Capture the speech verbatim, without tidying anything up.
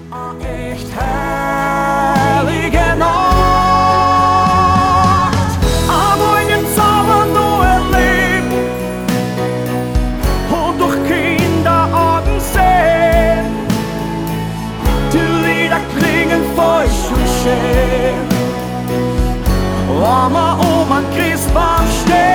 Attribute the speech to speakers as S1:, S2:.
S1: Echt herlige Nacht, aber ingen Zauber nur erlebt und durch Kinderaugen sehen, die Lieder klingen feucht und schön, wenn man um an Christbaum steht.